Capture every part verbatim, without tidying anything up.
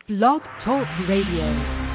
Blog Talk Radio.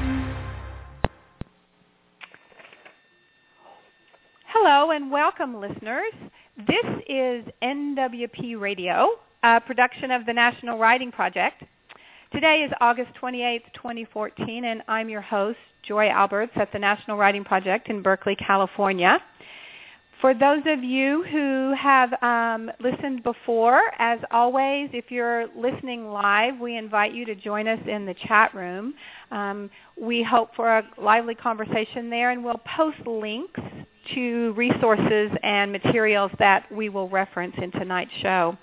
Hello and welcome, listeners. This is N W P Radio, a production of the National Writing Project. Today is August twenty-eighth, twenty fourteen, and I'm your host, Joy Alberts, at the National Writing Project in Berkeley, California. For those of you who have um, listened before, as always, if you're listening live, we invite you to join us in the chat room. Um, we hope for a lively conversation there, and we'll post links to resources and materials that we will reference in tonight's show.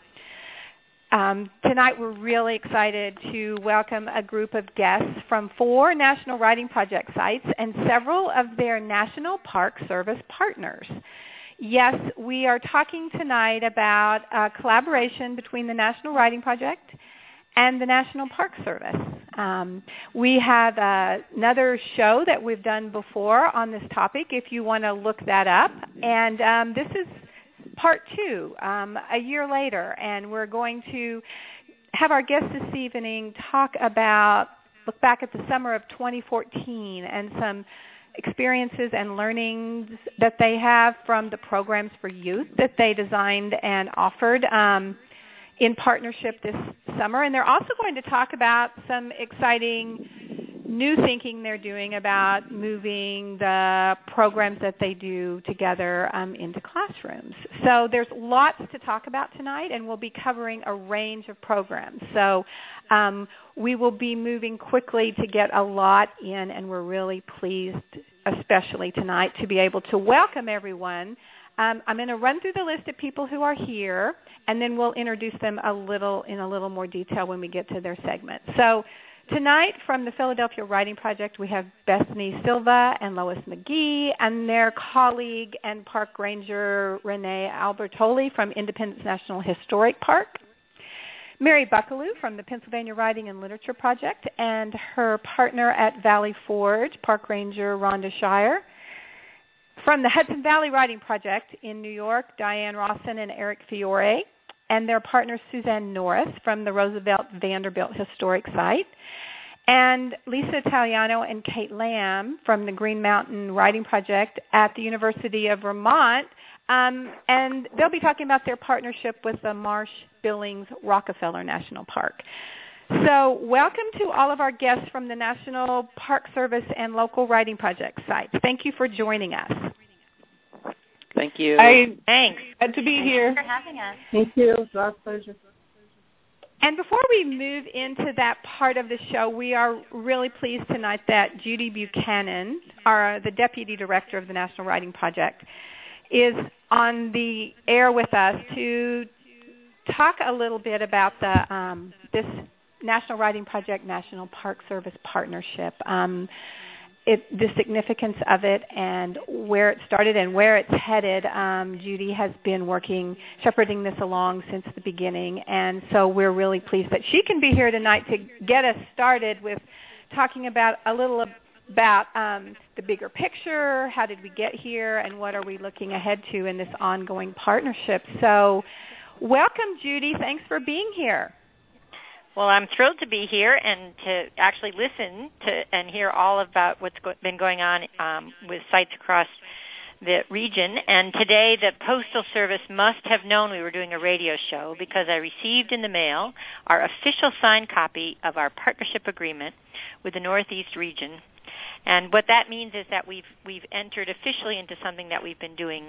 Um, tonight we're really excited to welcome a group of guests from four National Writing Project sites and several of their National Park Service partners. Yes, we are talking tonight about a collaboration between the National Writing Project and the National Park Service. Um, we have uh, another show that we've done before on this topic if you want to look that up. And um, this is part two, um, a year later, and we're going to have our guests this evening talk about, look back at the summer of twenty fourteen and some experiences and learnings that they have from the programs for youth that they designed and offered um, in partnership this summer. And they're also going to talk about some exciting new thinking they're doing about moving the programs that they do together um, into classrooms. So there's lots to talk about tonight, and we'll be covering a range of programs. So um, we will be moving quickly to get a lot in, and we're really pleased, especially tonight, to be able to welcome everyone. Um, I'm going to run through the list of people who are here, and then we'll introduce them a little in a little more detail when we get to their segment. So tonight, from the Philadelphia Writing Project, we have Bethany Silva and Lois McGee and their colleague and park ranger Renee Albertoli from Independence National Historic Park, Mary Buckaloo from the Pennsylvania Writing and Literature Project, and her partner at Valley Forge, park ranger Rhonda Shire. From the Hudson Valley Writing Project in New York, Diane Rawson and Eric Fiore, and their partner Suzanne Norris from the Roosevelt Vanderbilt Historic Site, and Lisa Italiano and Kate Lamb from the Green Mountain Writing Project at the University of Vermont, um, and they'll be talking about their partnership with the Marsh-Billings Rockefeller National Park. So welcome to all of our guests from the National Park Service and local writing project sites. Thank you for joining us. Thank you. Hi. Thanks. Glad to be Thanks here. for having us. Thank you. It's our pleasure. And before we move into that part of the show, we are really pleased tonight that Judy Buchanan, our, the Deputy Director of the National Writing Project, is on the air with us to talk a little bit about the um, this National Writing Project National Park Service partnership, um, it, the significance of it and where it started and where it's headed. Um, Judy has been working, shepherding this along since the beginning, and so we're really pleased that she can be here tonight to get us started with talking about a little about um, the bigger picture, how did we get here, and what are we looking ahead to in this ongoing partnership. So welcome, Judy. Thanks for being here. Well, I'm thrilled to be here and to actually listen to and hear all about what's go- been going on um, with sites across the region. And today the Postal Service must have known we were doing a radio show because I received in the mail our official signed copy of our partnership agreement with the Northeast region. And what that means is that we've we've entered officially into something that we've been doing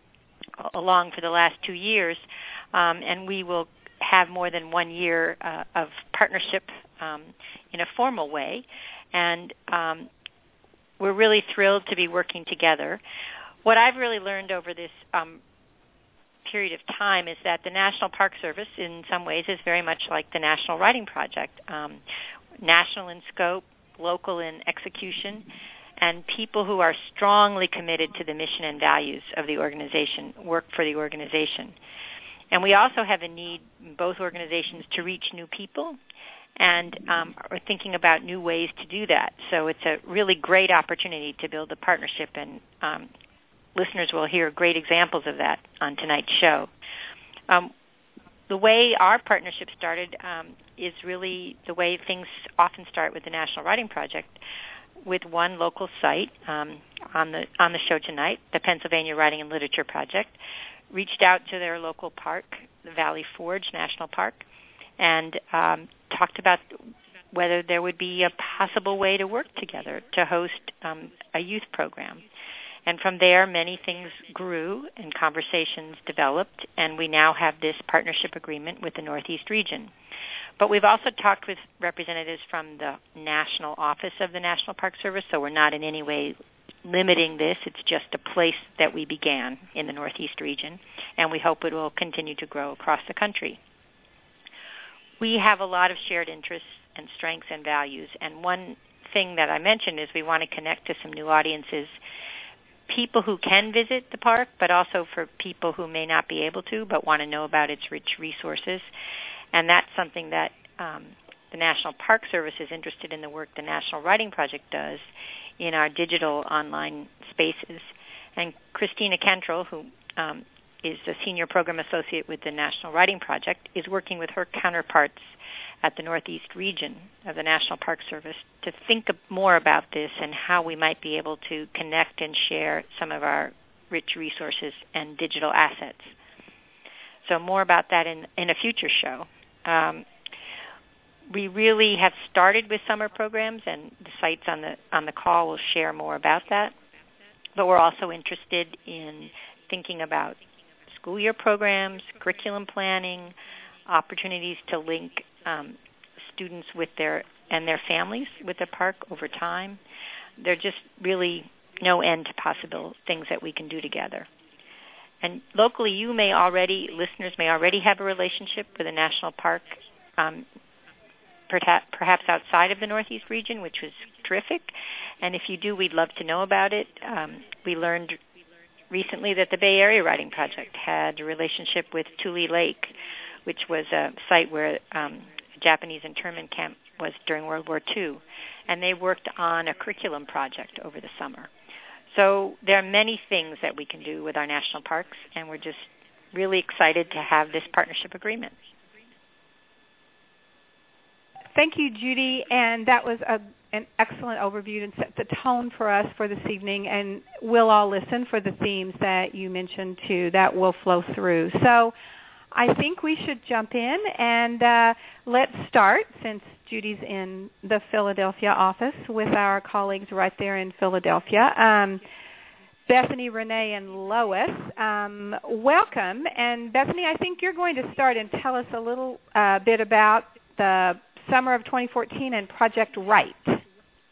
along for the last two years, um, and we will have more than one year uh, of partnership um, in a formal way, and um, we're really thrilled to be working together. What I've really learned over this um, period of time is that the National Park Service, in some ways, is very much like the National Writing Project, um, national in scope, local in execution, and people who are strongly committed to the mission and values of the organization work for the organization. And we also have a need in both organizations to reach new people and um, are thinking about new ways to do that. So it's a really great opportunity to build a partnership, and um, listeners will hear great examples of that on tonight's show. Um, the way our partnership started um, is really the way things often start with the National Writing Project, with one local site um, on the on the show tonight, the Pennsylvania Writing and Literature Project, reached out to their local park, the Valley Forge National Park, and um, talked about whether there would be a possible way to work together to host um, a youth program. And from there, many things grew and conversations developed, and we now have this partnership agreement with the Northeast region. But we've also talked with representatives from the national office of the National Park Service, so we're not in any way limiting this. It's just a place that we began in the Northeast region, and we hope it will continue to grow across the country. We have a lot of shared interests and strengths and values, and one thing that I mentioned is we want to connect to some new audiences, people who can visit the park, but also for people who may not be able to but want to know about its rich resources. And that's something that um, the National Park Service is interested in, the work the National Writing Project does in our digital online spaces. And Christina Cantrell, who um, is a senior program associate with the National Writing Project, is working with her counterparts at the Northeast region of the National Park Service to think more about this and how we might be able to connect and share some of our rich resources and digital assets. So more about that in, in a future show. Um, we really have started with summer programs, and the sites on the on the call will share more about that. But we're also interested in thinking about school year programs, curriculum planning, opportunities to link um, students with their and their families with the park over time. There are just really no end to possible things that we can do together. And locally, you may already, listeners may already have a relationship with a national park, um, perhaps outside of the Northeast region, which was terrific. And if you do, we'd love to know about it. Um, we learned recently that the Bay Area Writing Project had a relationship with Tule Lake, which was a site where um, a Japanese internment camp was during World War Two. And they worked on a curriculum project over the summer. So there are many things that we can do with our national parks, and we're just really excited to have this partnership agreement. Thank you, Judy, and that was a, an excellent overview and set the tone for us for this evening, and we'll all listen for the themes that you mentioned, too. That will flow through. So I think we should jump in, and uh, let's start, since Judy's in the Philadelphia office, with our colleagues right there in Philadelphia. Um, Bethany, Renee, and Lois, um, welcome. And Bethany, I think you're going to start and tell us a little uh, bit about the summer of twenty fourteen and Project Write. Thanks.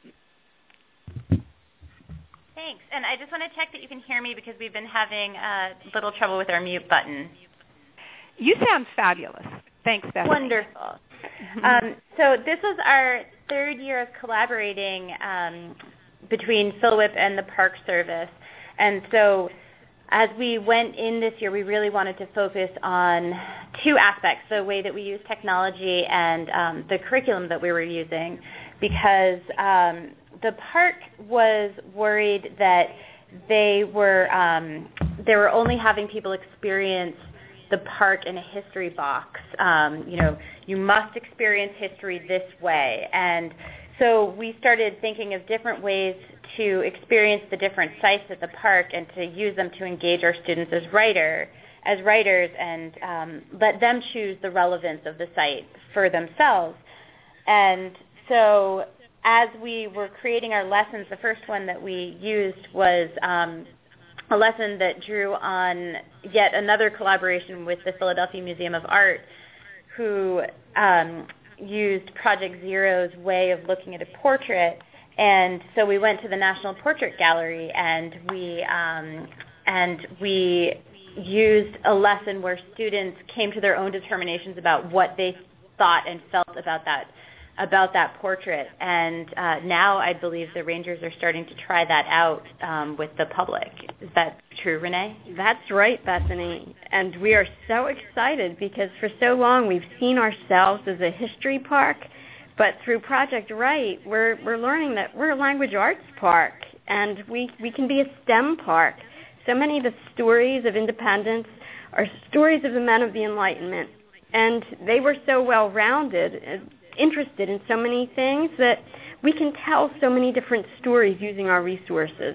And I just want to check that you can hear me because we've been having a little trouble with our mute button. You sound fabulous. Thanks, Bethany. Wonderful. um, so this was our third year of collaborating um, between PhilWhip and the Park Service. And so as we went in this year, we really wanted to focus on two aspects, the way that we use technology and um, the curriculum that we were using, because um, the park was worried that they were um, they were only having people experience the park in a history box. Um, you know, you must experience history this way. And so we started thinking of different ways to experience the different sites at the park and to use them to engage our students as writer, as writers and um, let them choose the relevance of the site for themselves. And so as we were creating our lessons, the first one that we used was um, a lesson that drew on yet another collaboration with the Philadelphia Museum of Art, who um, used Project Zero's way of looking at a portrait. And so we went to the National Portrait Gallery, and we um, and we used a lesson where students came to their own determinations about what they thought and felt about that about that portrait. And uh, now I believe the Rangers are starting to try that out um, with the public. Is that true, Renee? That's right, Bethany. And we are so excited because for so long we've seen ourselves as a history park, but through Project Write, we're we're learning that we're a language arts park, and we, we can be a STEM park. So many of the stories of independence are stories of the men of the Enlightenment. And they were so well-rounded, interested in so many things that we can tell so many different stories using our resources.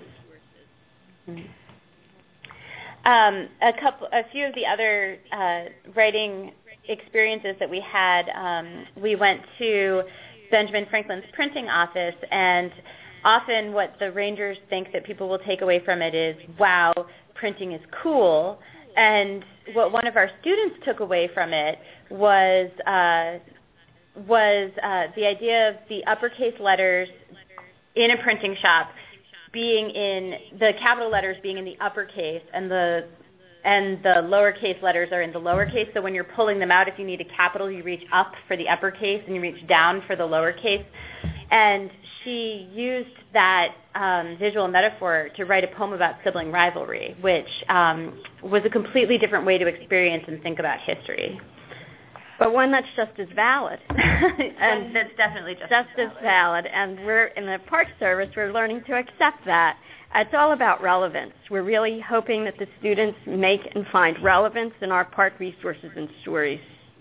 Um, a couple, a few of the other uh, writing experiences that we had, um, we went to Benjamin Franklin's printing office, and often what the Rangers think that people will take away from it is, wow, printing is cool. And what one of our students took away from it was uh, was uh, the idea of the uppercase letters in a printing shop being in the capital letters being in the uppercase, and the and the lowercase letters are in the lowercase. So when you're pulling them out, if you need a capital, you reach up for the uppercase and you reach down for the lowercase. And she used that um, visual metaphor to write a poem about sibling rivalry, which um, was a completely different way to experience and think about history. But one that's just as valid. And that's definitely just, just as, as valid. And we're in the Park Service, we're learning to accept that. It's all about relevance. We're really hoping that the students make and find relevance in our park resources and stories.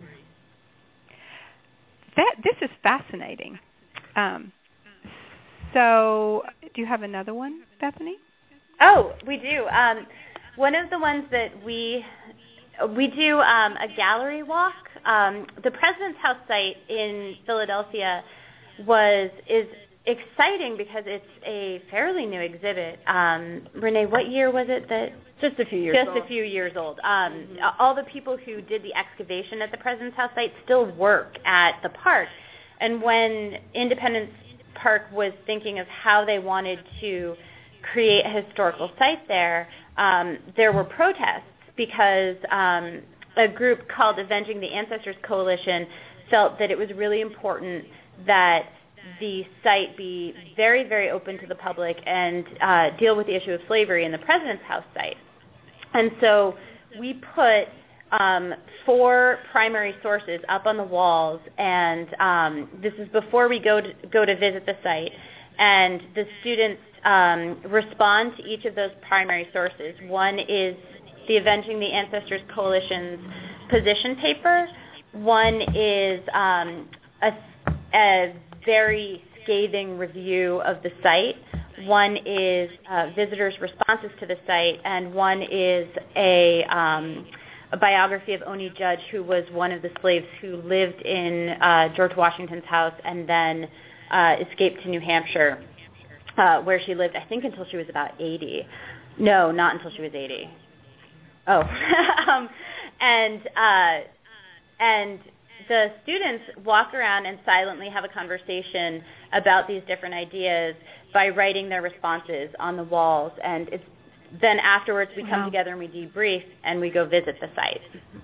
That this is fascinating. Um, so, do you have another one, Bethany? Oh, we do. Um, one of the ones that we we do um, a gallery walk. Um, the President's House site in Philadelphia was is exciting because it's a fairly new exhibit. Um, Renee, what year was it that? Just a few years Just old. a few years old. Um, mm-hmm. All the people who did the excavation at the President's House site still work at the park. And when Independence Park was thinking of how they wanted to create a historical site there, um, there were protests because um, a group called Avenging the Ancestors Coalition felt that it was really important that the site be very, very open to the public and uh, deal with the issue of slavery in the President's House site. And so we put um, four primary sources up on the walls, and um, this is before we go to, go to visit the site. And the students um, respond to each of those primary sources. One is the Avenging the Ancestors Coalition's position paper. One is um, a, a very scathing review of the site. One is uh, visitors' responses to the site, and one is a, um, a biography of Oni Judge, who was one of the slaves who lived in uh, George Washington's house and then uh, escaped to New Hampshire, uh, where she lived, I think, until she was about eighty. No, not until she was eighty. Oh, um, and uh, and the students walk around and silently have a conversation about these different ideas by writing their responses on the walls. And it's, then afterwards we come wow. together and we debrief and we go visit the site.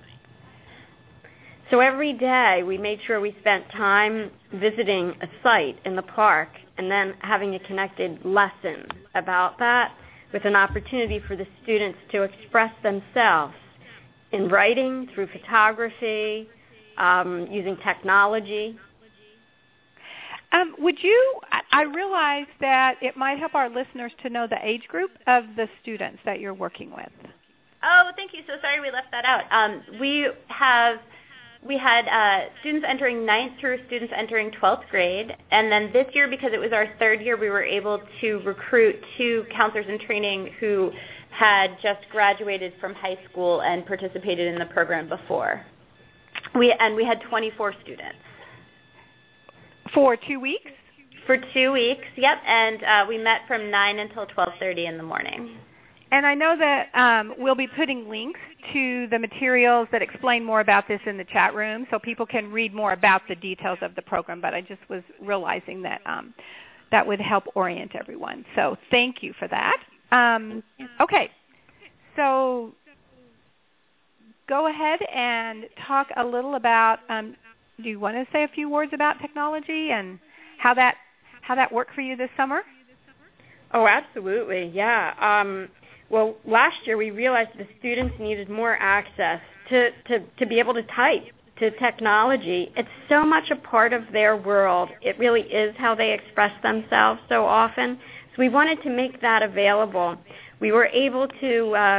So every day we made sure we spent time visiting a site in the park and then having a connected lesson about that with an opportunity for the students to express themselves in writing, through photography, um, using technology. Um, would you, I, I realize that it might help our listeners to know the age group of the students that you're working with. Oh, thank you. So sorry we left that out. Um, we have, we had uh, students entering ninth through students entering twelfth grade. And then this year, because it was our third year, we were able to recruit two counselors in training who had just graduated from high school and participated in the program before. We And we had twenty-four students. For two weeks? For two weeks, yep. And uh, we met from nine until twelve thirty in the morning. And I know that um, we'll be putting links to the materials that explain more about this in the chat room so people can read more about the details of the program, but I just was realizing that um, that would help orient everyone. So thank you for that. Um, okay, so go ahead and talk a little about, um, do you want to say a few words about technology and how that how that worked for you this summer? Oh, absolutely, yeah. Um, well, last year we realized the students needed more access to, to, to be able to type, to technology. It's so much a part of their world. It really is how they express themselves so often. So we wanted to make that available. We were able to uh,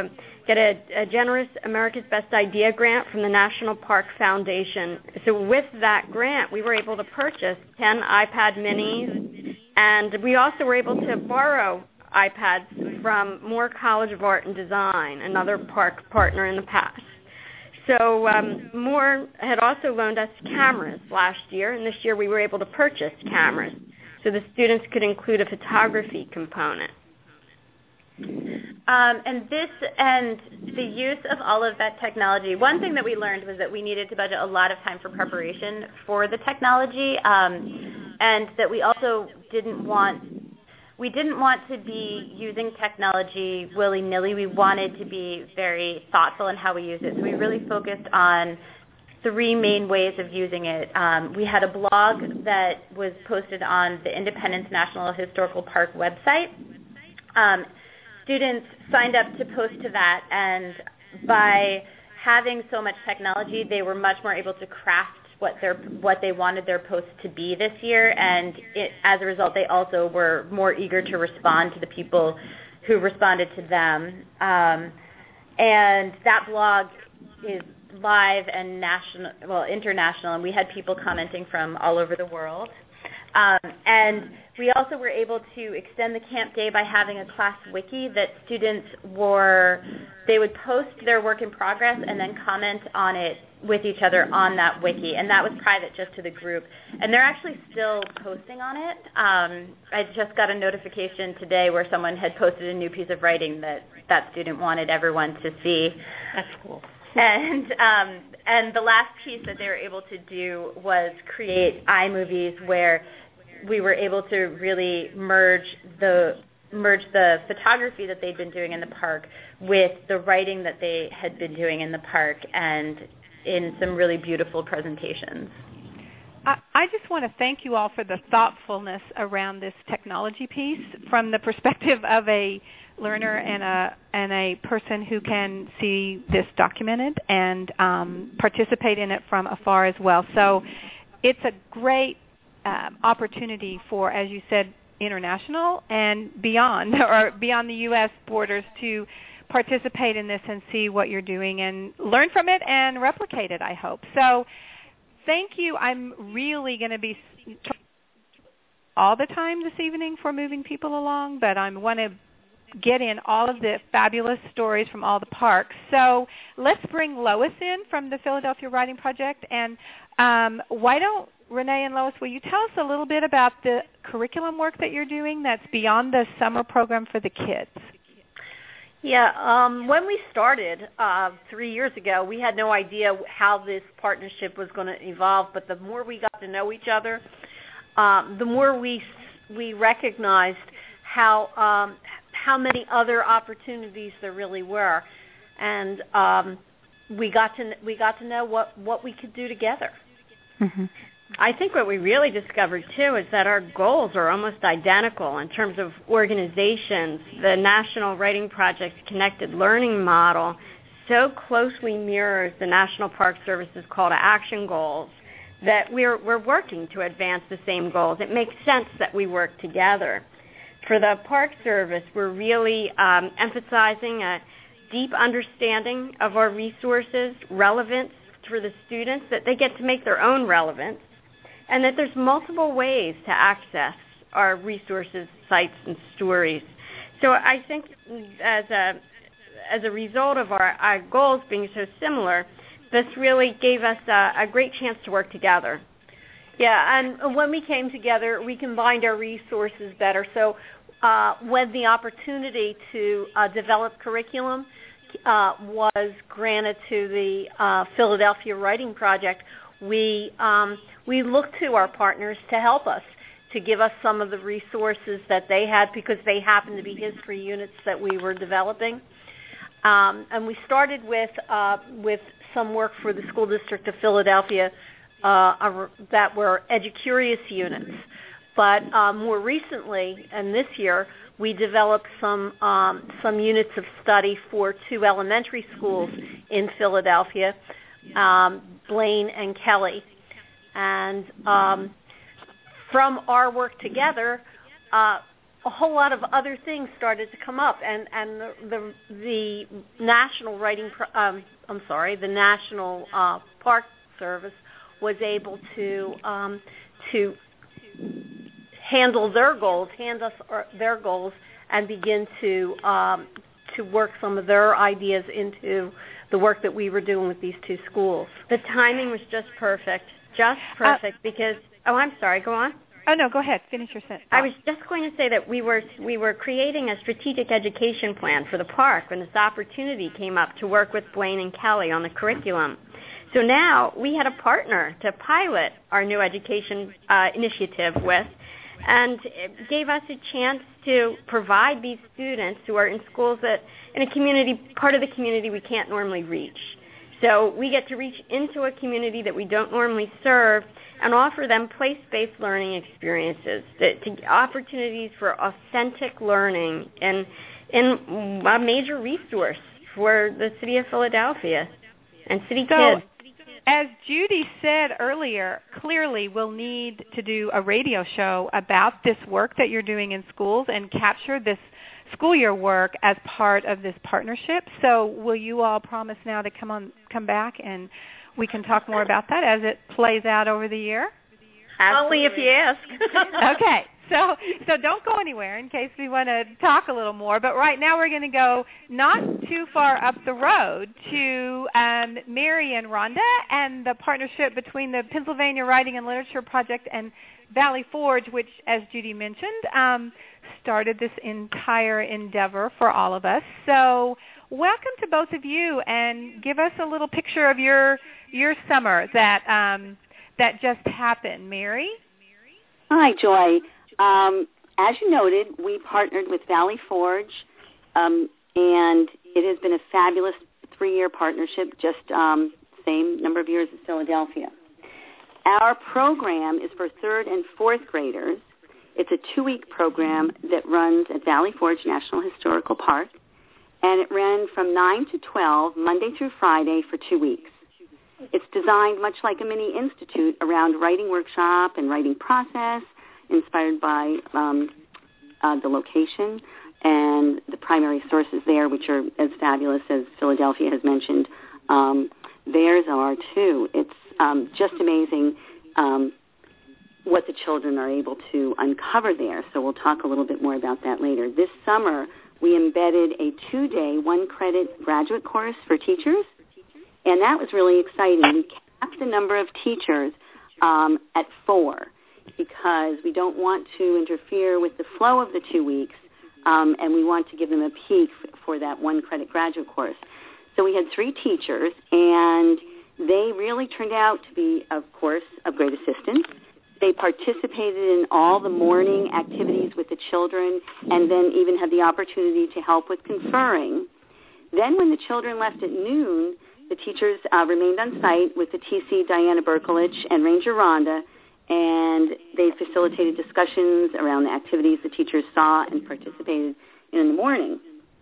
get a, a generous America's Best Idea grant from the National Park Foundation. So with that grant, we were able to purchase ten iPad minis, and we also were able to borrow iPads from Moore College of Art and Design, another park partner in the past. So um, Moore had also loaned us cameras last year, and this year we were able to purchase cameras so the students could include a photography component. Um, and this and the use of all of that technology, one thing that we learned was that we needed to budget a lot of time for preparation for the technology, um, and that we also didn't want we didn't want to be using technology willy-nilly. We wanted to be very thoughtful in how we use it. So we really focused on three main ways of using it. Um, we had a blog that was posted on the Independence National Historical Park website. Um, students signed up to post to that, and by having so much technology, they were much more able to craft what their what they wanted their posts to be this year, and it, as a result, they also were more eager to respond to the people who responded to them. Um, and that blog is live and national, well, international, and we had people commenting from all over the world. Um, and we also were able to extend the camp day by having a class wiki that students were, they would post their work in progress and then comment on it with each other on that wiki, and that was private just to the group. And they're actually still posting on it. Um, I just got a notification today where someone had posted a new piece of writing that that student wanted everyone to see. That's cool. And um, and the last piece that they were able to do was create iMovies where we were able to really merge the merge the photography that they'd been doing in the park with the writing that they had been doing in the park, and in some really beautiful presentations. I, I just want to thank you all for the thoughtfulness around this technology piece from the perspective of a learner and a and a person who can see this documented and um, participate in it from afar as well. So it's a great uh, opportunity for, as you said, international and beyond, or beyond the U S borders, to participate in this and see what you're doing and learn from it and replicate it, I hope. So thank you. I'm really going to be all the time this evening for moving people along, but I want to get in all of the fabulous stories from all the parks. So let's bring Lois in from the Philadelphia Writing Project. And um, why don't, Renee and Lois, will you tell us a little bit about the curriculum work that you're doing that's beyond the summer program for the kids? Yeah, um, when we started uh, three years ago, we had no idea how this partnership was going to evolve, but the more we got to know each other, um, the more we we recognized how um, how many other opportunities there really were, and um, we got to we got to know what, what we could do together. Mm-hmm. I think what we really discovered, too, is that our goals are almost identical in terms of organizations. The National Writing Project's Connected Learning model so closely mirrors the National Park Service's call to action goals that we're, we're working to advance the same goals. It makes sense that we work together. For the Park Service, we're really um, emphasizing a deep understanding of our resources, relevance for the students, that they get to make their own relevance, and that there's multiple ways to access our resources, sites, and stories. So I think as a as a result of our, our goals being so similar, this really gave us a, a great chance to work together. Yeah, and when we came together, we combined our resources better. So uh, when the opportunity to uh, develop curriculum uh, was granted to the uh, Philadelphia Writing Project, we um, we looked to our partners to help us, to give us some of the resources that they had, because they happened to be history units that we were developing. Um, and we started with uh, with some work for the School District of Philadelphia uh, that were EduCurious units. But um, more recently, and this year, we developed some um, some units of study for two elementary schools in Philadelphia, um, Blaine and Kelly. And um, from our work together, uh, a whole lot of other things started to come up, and and the the, the national writing, pro, um, I'm sorry, the National uh, Park Service was able to um, to handle their goals, hand us our, their goals, and begin to um, to work some of their ideas into the work that we were doing with these two schools. The timing was just perfect, just perfect, uh, because, oh, I'm sorry, go on. Oh, no, go ahead. Finish your sentence. I was just going to say that we were we were creating a strategic education plan for the park when this opportunity came up to work with Blaine and Kelly on the curriculum. So now we had a partner to pilot our new education uh, initiative with, and it gave us a chance to provide these students who are in schools that in a community, part of the community we can't normally reach. So we get to reach into a community that we don't normally serve and offer them place-based learning experiences, to, to opportunities for authentic learning and, and a major resource for the city of Philadelphia and city so, kids. As Judy said earlier, clearly we'll need to do a radio show about this work that you're doing in schools and capture this school year work as part of this partnership. So will you all promise now to come on, come back, and we can talk more about that as it plays out over the year? Only if you ask. Okay. So so don't go anywhere in case we want to talk a little more. But right now we're going to go not too far up the road to um, Mary and Rhonda and the partnership between the Pennsylvania Writing and Literature Project and Valley Forge, which, as Judy mentioned, um, started this entire endeavor for all of us. So welcome to both of you, and give us a little picture of your your summer that um, that just happened. Mary? Hi, Joy. Um, as you noted, we partnered with Valley Forge, um, and it has been a fabulous three-year partnership, just um, same number of years as Philadelphia. Our program is for third and fourth graders. It's a two-week program that runs at Valley Forge National Historical Park, and it ran from nine to twelve, Monday through Friday, for two weeks. It's designed much like a mini institute around writing workshop and writing process, inspired by um, uh, the location and the primary sources there, which are as fabulous as Philadelphia has mentioned. Um, theirs are, too. It's um, just amazing um, what the children are able to uncover there. So we'll talk a little bit more about that later. This summer, we embedded a two-day, one-credit graduate course for teachers, and that was really exciting. We capped the number of teachers um, at four, because we don't want to interfere with the flow of the two weeks, um, and we want to give them a peak f- for that one-credit graduate course. So we had three teachers, and they really turned out to be, of course, of great assistance. They participated in all the morning activities with the children, and then even had the opportunity to help with conferring. Then when the children left at noon, the teachers uh, remained on site with the T C Diana Berkolich and Ranger Rhonda, and they facilitated discussions around the activities the teachers saw and participated in in the morning.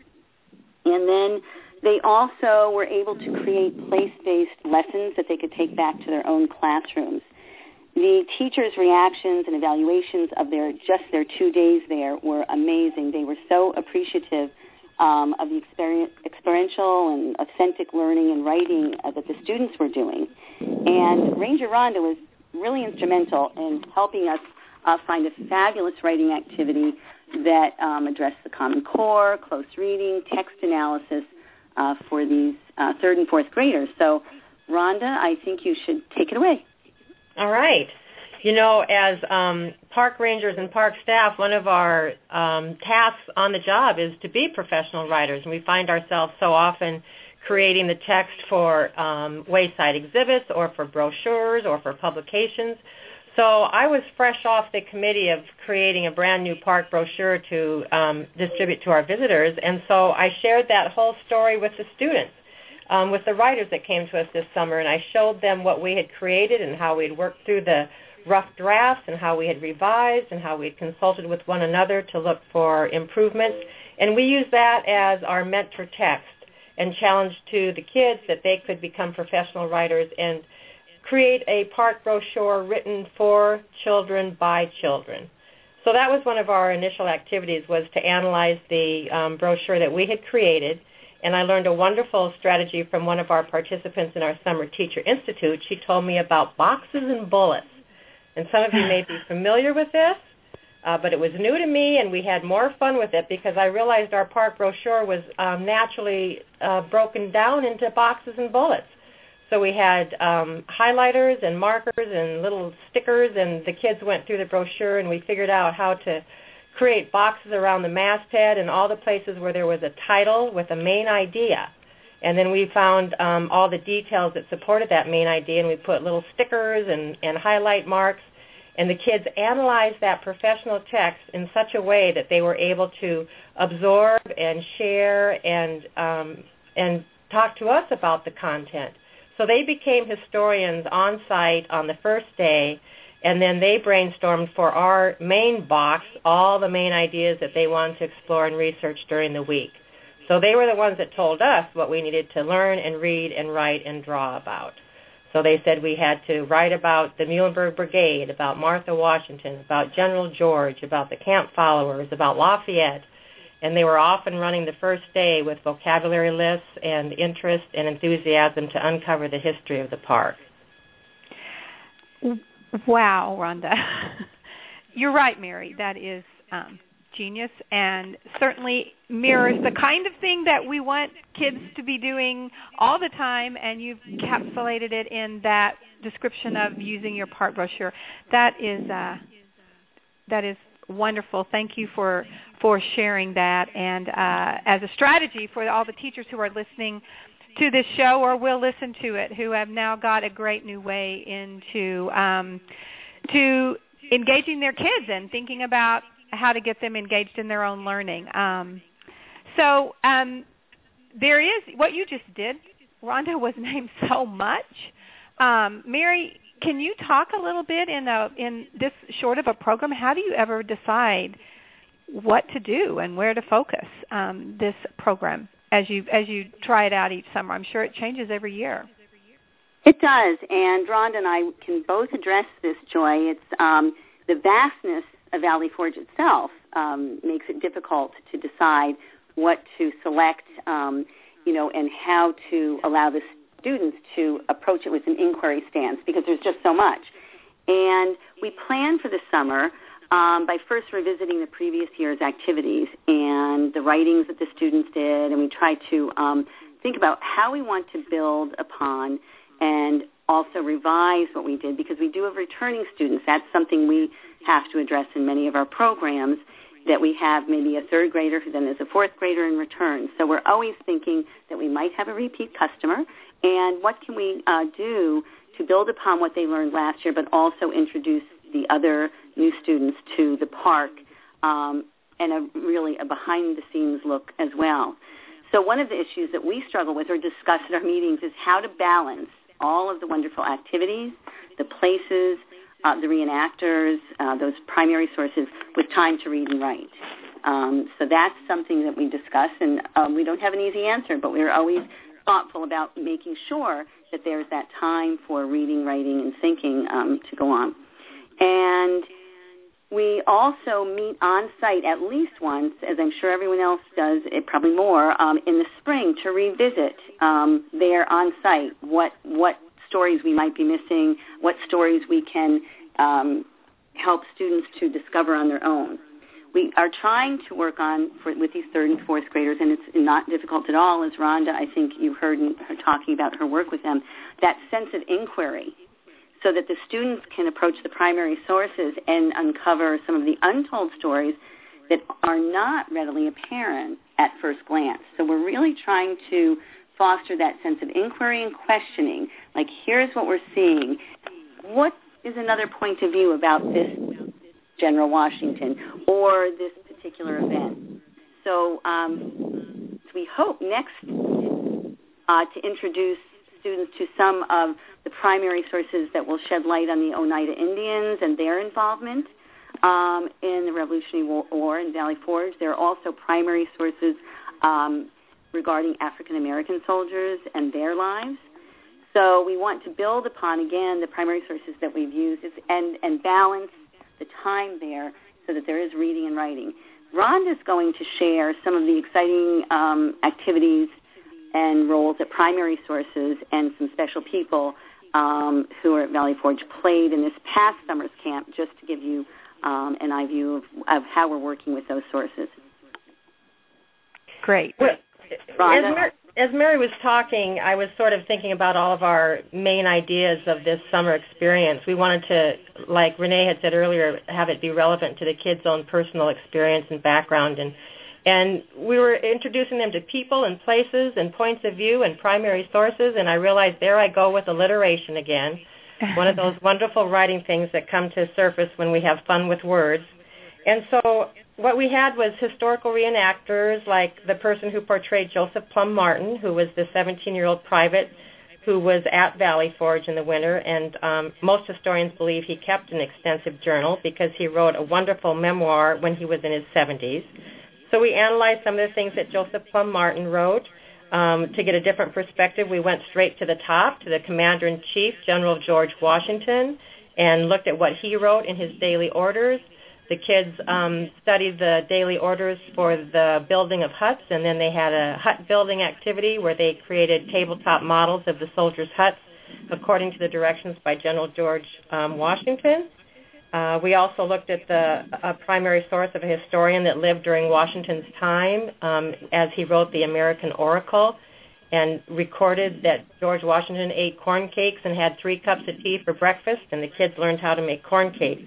And then they also were able to create place-based lessons that they could take back to their own classrooms. The teachers' reactions and evaluations of their just their two days there were amazing. They were so appreciative um, of the experience, experiential and authentic learning and writing uh, that the students were doing. And Ranger Rhonda was really instrumental in helping us uh, find a fabulous writing activity that um, addressed the Common Core, close reading, text analysis uh, for these uh, third and fourth graders. So, Rhonda, I think you should take it away. All right. You know, as um, park rangers and park staff, one of our um, tasks on the job is to be professional writers, and we find ourselves so often creating the text for um, wayside exhibits or for brochures or for publications. So I was fresh off the committee of creating a brand new park brochure to um, distribute to our visitors, and so I shared that whole story with the students, um, with the writers that came to us this summer, and I showed them what we had created and how we had worked through the rough drafts and how we had revised and how we had consulted with one another to look for improvements. And we used that as our mentor text and challenged to the kids that they could become professional writers and create a park brochure written for children by children. So So that was one of our initial activities, was to analyze the um, brochure that we had created. And I learned a wonderful strategy from one of our participants in our Summer Teacher Institute. She told me about boxes and bullets. And some of you may be familiar with this, uh, but it was new to me, and we had more fun with it because I realized our park brochure was um, naturally uh, broken down into boxes and bullets. So we had um, highlighters and markers and little stickers, and the kids went through the brochure, and we figured out how to create boxes around the masthead and all the places where there was a title with a main idea. And then we found um, all the details that supported that main idea, and we put little stickers and, and highlight marks. And the kids analyzed that professional text in such a way that they were able to absorb and share and um, and talk to us about the content. So they became historians on site on the first day, and then they brainstormed for our main box all the main ideas that they wanted to explore and research during the week. So they were the ones that told us what we needed to learn and read and write and draw about. So they said we had to write about the Muhlenberg Brigade, about Martha Washington, about General George, about the Camp Followers, about Lafayette. And they were often running the first day with vocabulary lists and interest and enthusiasm to uncover the history of the park. Wow, Rhonda. You're right, Mary. That is um, genius, and certainly mirrors the kind of thing that we want kids to be doing all the time, and you've encapsulated it in that description of using your park brochure. That is uh, that is wonderful. Thank you for for sharing that, and uh, as a strategy for all the teachers who are listening to this show or will listen to it, who have now got a great new way into um, to engaging their kids and thinking about how to get them engaged in their own learning. Um, so um, there is, what you just did, Rhonda, was named so much. Um, Mary, can you talk a little bit in a, in this short of a program? How do you ever decide what to do and where to focus um, this program as you as you try it out each summer? I'm sure it changes every year. It does, and Rhonda and I can both address this, Joy. It's um, the vastness of Valley Forge itself um, makes it difficult to decide what to select, um, you know, and how to allow the students to approach it with an inquiry stance, because there's just so much. And we plan for the summer um, by first revisiting the previous year's activities and the writings that the students did, and we try to um, think about how we want to build upon and also revise what we did, because we do have returning students. That's something we have to address in many of our programs, that we have maybe a third grader who then is a fourth grader in return. So we're always thinking that we might have a repeat customer, and what can we uh, do to build upon what they learned last year, but also introduce the other new students to the park, um, and a, really a behind-the-scenes look as well. So one of the issues that we struggle with or discuss at our meetings is how to balance all of the wonderful activities, the places, uh, the reenactors, uh, those primary sources, with time to read and write. Um, so that's something that we discuss, and um, we don't have an easy answer, but we're always thoughtful about making sure that there's that time for reading, writing, and thinking um, to go on. And we also meet on site at least once, as I'm sure everyone else does, it probably more, um, in the spring to revisit um, there on site what what stories we might be missing, what stories we can um, help students to discover on their own. We are trying to work on, for, with these third and fourth graders, and it's not difficult at all, as Rhonda, I think you heard her talking about her work with them, that sense of inquiry, so that the students can approach the primary sources and uncover some of the untold stories that are not readily apparent at first glance. So we're really trying to foster that sense of inquiry and questioning, like, here's what we're seeing. What is another point of view about this General Washington or this particular event? So, um, so we hope next uh, to introduce students to some of the primary sources that will shed light on the Oneida Indians and their involvement um, in the Revolutionary War in Valley Forge. There are also primary sources um, regarding African American soldiers and their lives. So we want to build upon, again, the primary sources that we've used and, and balance the time there so that there is reading and writing. Rhonda's going to share some of the exciting um, activities and roles that primary sources and some special people um, who are at Valley Forge played in this past summer's camp, just to give you um, an eye view of, of how we're working with those sources. Great. Well, Rhonda? As, Mar- as Mary was talking, I was sort of thinking about all of our main ideas of this summer experience. We wanted to, like Renee had said earlier, have it be relevant to the kids' own personal experience and background. And, and we were introducing them to people and places and points of view and primary sources, and I realized there I go with alliteration again, one of those wonderful writing things that come to surface when we have fun with words. And so what we had was historical reenactors, like the person who portrayed Joseph Plum Martin, who was the seventeen-year-old private who was at Valley Forge in the winter, and um, most historians believe he kept an extensive journal because he wrote a wonderful memoir when he was in his seventies. So we analyzed some of the things that Joseph Plum Martin wrote. Um, to get a different perspective, we went straight to the top, to the Commander-in-Chief, General George Washington, and looked at what he wrote in his daily orders. The kids um, studied the daily orders for the building of huts, and then they had a hut building activity where they created tabletop models of the soldiers' huts according to the directions by General George um, Washington. Uh, we also looked at the a primary source of a historian that lived during Washington's time um, as he wrote the American Oracle and recorded that George Washington ate corn cakes and had three cups of tea for breakfast, and the kids learned how to make corn cakes.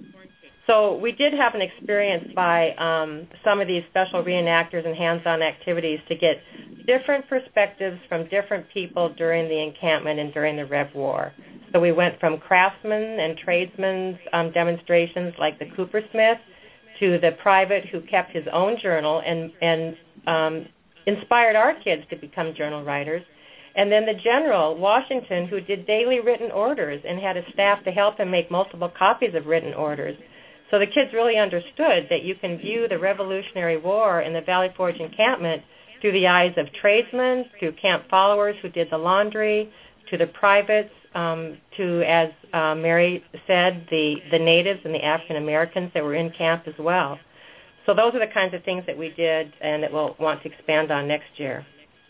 So we did have an experience by um, some of these special reenactors and hands-on activities to get different perspectives from different people during the encampment and during the Rev War. So we went from craftsmen and tradesmen's um, demonstrations like the Coopersmith to the private who kept his own journal and, and um, inspired our kids to become journal writers. And then the General, Washington, who did daily written orders and had a staff to help him make multiple copies of written orders. So the kids really understood that you can view the Revolutionary War in the Valley Forge encampment through the eyes of tradesmen, through camp followers who did the laundry, to the privates, um, to, as uh, Mary said, the, the natives and the African Americans that were in camp as well. So those are the kinds of things that we did and that we'll want to expand on next year.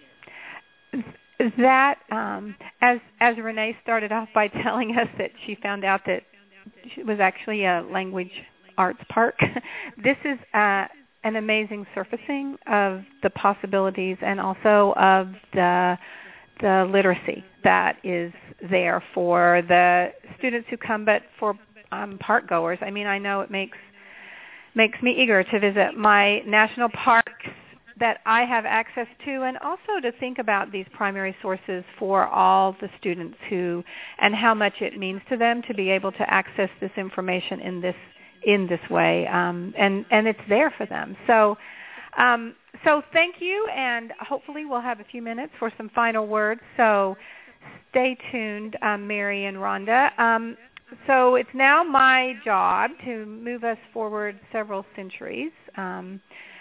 That, um, as, as Renee started off by telling us that she found out that it was actually a language arts park, this is uh, an amazing surfacing of the possibilities and also of the the literacy that is there for the students who come, but for um, park goers. I mean, I know it makes makes me eager to visit my national parks that I have access to, and also to think about these primary sources for all the students who, and how much it means to them to be able to access this information in this in this way, um, and and it's there for them. So, um, so thank you, and hopefully we'll have a few minutes for some final words. So, stay tuned, um, Mary and Rhonda. Um, so it's now my job to move us forward several centuries. Um,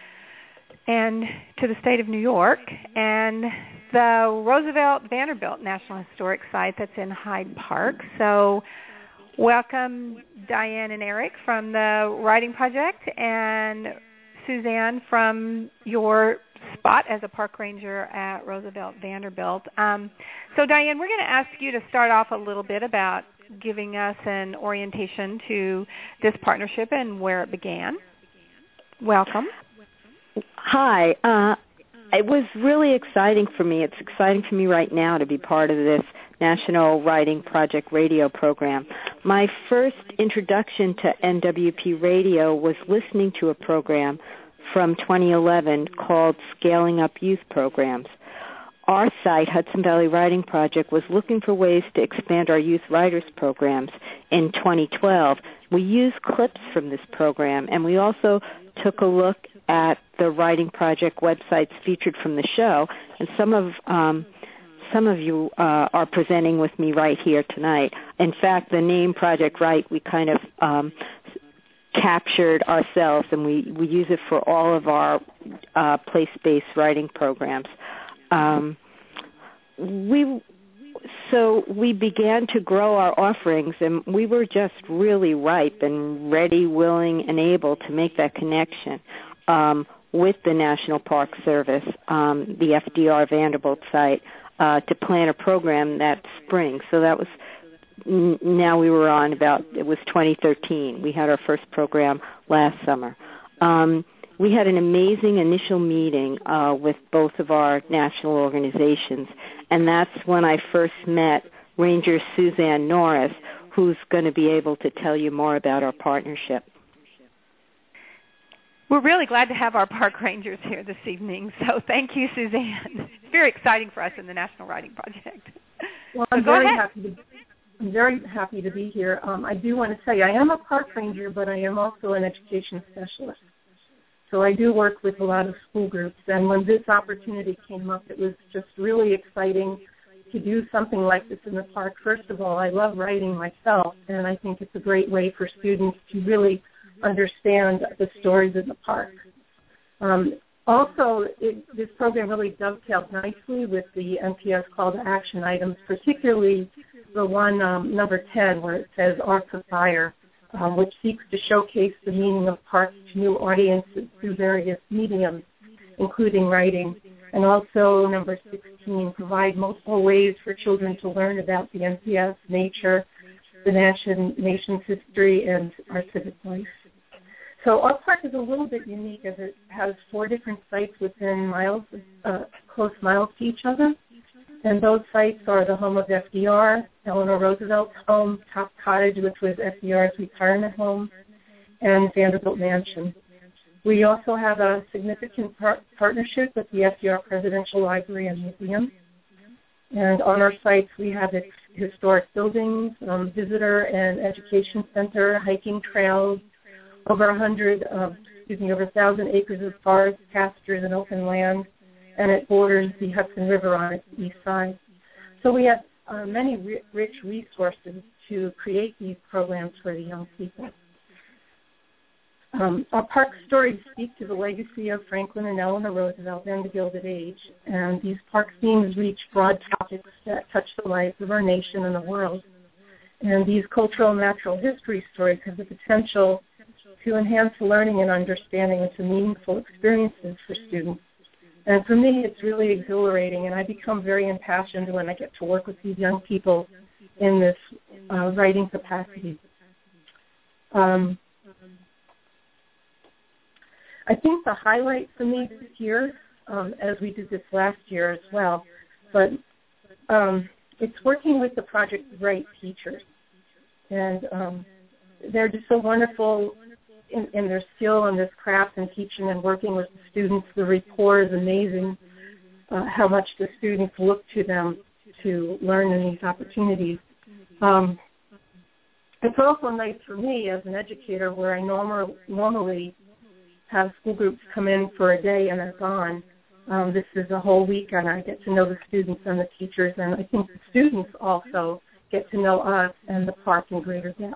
and to the state of New York, and the Roosevelt Vanderbilt National Historic Site that's in Hyde Park. So welcome Diane and Eric from the Writing Project, and Suzanne from your spot as a park ranger at Roosevelt Vanderbilt. Um, so Diane, we're going to ask you to start off a little bit about giving us an orientation to this partnership and where it began. Welcome. Hi. Uh, it was really exciting for me. It's exciting for me right now to be part of this National Writing Project radio program. My first introduction to N W P Radio was listening to a program from twenty eleven called Scaling Up Youth Programs. Our site, Hudson Valley Writing Project, was looking for ways to expand our youth writers programs in twenty twelve. We used clips from this program, and we also took a look at the Writing Project websites featured from the show, and some of um, some of you uh, are presenting with me right here tonight. In fact, the name Project Write, we kind of um, captured ourselves, and we, we use it for all of our uh, place-based writing programs. Um, we so we began to grow our offerings, and we were just really ripe and ready, willing, and able to make that connection um, with the National Park Service, um, the F D R Vanderbilt site, uh, to plan a program that spring. So that was, now we were on about, it was twenty thirteen. We had our first program last summer. Um, we had an amazing initial meeting uh, with both of our national organizations, and that's when I first met Ranger Suzanne Norris, who's going to be able to tell you more about our partnership. We're really glad to have our park rangers here this evening, so thank you, Suzanne. It's very exciting for us in the National Writing Project. Well, I'm so very ahead. happy to I'm very happy to be here. Um, I do want to say I am a park ranger, but I am also an education specialist. So I do work with a lot of school groups, and when this opportunity came up, it was just really exciting to do something like this in the park. First of all, I love writing myself, and I think it's a great way for students to really understand the stories in the park. Um, also, it, this program really dovetails nicely with the N P S call to action items, particularly the one, um, number ten, where it says Arts of Fire, um, which seeks to showcase the meaning of parks to new audiences through various mediums, including writing. And also, number sixteen, provide multiple ways for children to learn about the N P S, nature, the nation, nation's history, and our civic life. So our park is a little bit unique as it has four different sites within miles, uh, close miles to each other. And those sites are the home of F D R, Eleanor Roosevelt's home, Top Cottage, which was F D R's retirement home, and Vanderbilt Mansion. We also have a significant par- partnership with the F D R Presidential Library and Museum. And on our sites, we have ex- historic buildings, um, visitor and education center, hiking trails, over a hundred, um, excuse me, over a thousand acres of forest, pastures, and open land, and it borders the Hudson River on its east side. So we have uh, many ri- rich resources to create these programs for the young people. Um, our park stories speak to the legacy of Franklin and Eleanor Roosevelt and the Gilded Age, and these park themes reach broad topics that touch the lives of our nation and the world. And these cultural and natural history stories have the potential to enhance learning and understanding into meaningful experiences for students. And for me, it's really exhilarating, and I become very impassioned when I get to work with these young people in this uh, writing capacity. Um, I think the highlight for me this year, um, as we did this last year as well, but um, it's working with the Project Write teachers. And um, they're just so wonderful in, in their skill and this craft and teaching and working with the students. The rapport is amazing, uh, how much the students look to them to learn in these opportunities. Um, it's also nice for me as an educator where I normal, normally have school groups come in for a day and they're gone. Um, this is a whole week, and I get to know the students and the teachers, and I think the students also get to know us and the park in greater depth.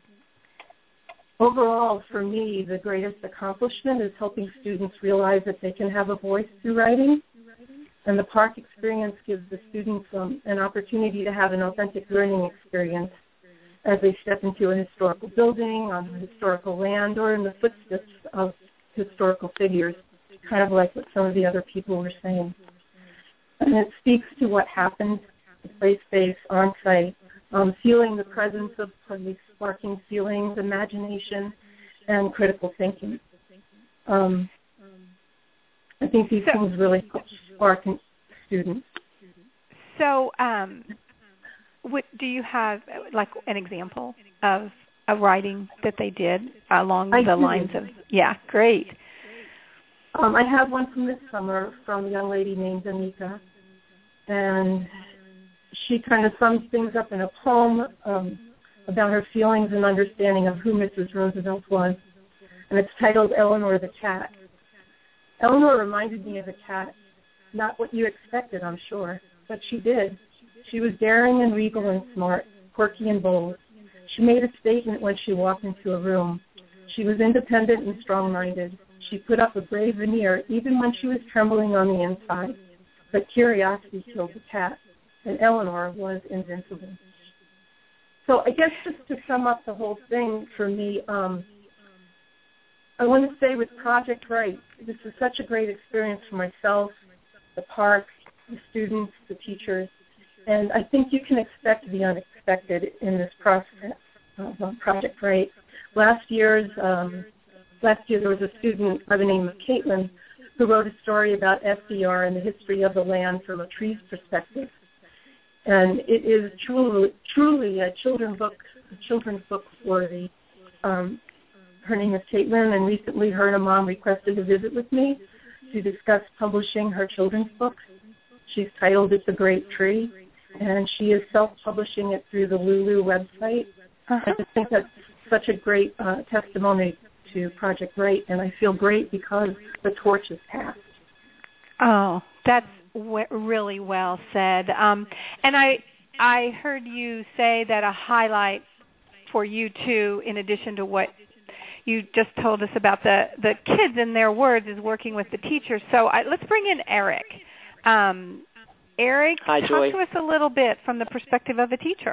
Overall, for me, the greatest accomplishment is helping students realize that they can have a voice through writing, and the park experience gives the students um, an opportunity to have an authentic learning experience as they step into a historical building, on historical land, or in the footsteps of historical figures, kind of like what some of the other people were saying. And it speaks to what happened, the place-based, on-site, um, feeling the presence of these sparking feelings, imagination, and critical thinking. Um, I think these so, things really spark students. So um, what, do you have, like, an example of a writing that they did along I the do. lines of, yeah, great. Um, I have one from this summer from a young lady named Anika, and she kind of sums things up in a poem um, about her feelings and understanding of who Missus Roosevelt was, and it's titled Eleanor the Cat. Eleanor reminded me of a cat, not what you expected, I'm sure, but she did. She was daring and regal and smart, quirky and bold. She made a statement when she walked into a room. She was independent and strong-minded. She put up a brave veneer even when she was trembling on the inside. But curiosity killed the cat. and Eleanor was invincible. So I guess just to sum up the whole thing for me, um, I want to say with Project Right, this is such a great experience for myself, the park, the students, the teachers, and I think you can expect the unexpected in this process of uh, Project Right. Last year's um, last year there was a student by the name of Caitlin who wrote a story about F D R and the history of the land from a tree's perspective, and it is truly truly a children's book, a children's book worthy. Um, her name is Caitlin, and recently her and a mom requested a visit with me to discuss publishing her children's books. She's titled It's a Great Tree, and she is self-publishing it through the Lulu website. Uh-huh. I just think that's such a great uh, testimony to Project Right, and I feel great because the torch is passed. Oh, that's w- really well said. Um, and I I heard you say that a highlight for you, too, in addition to what you just told us about the, the kids and their words, is working with the teachers. So I, let's bring in Eric. Um, Eric, Hi, talk Joy. to us a little bit from the perspective of a teacher.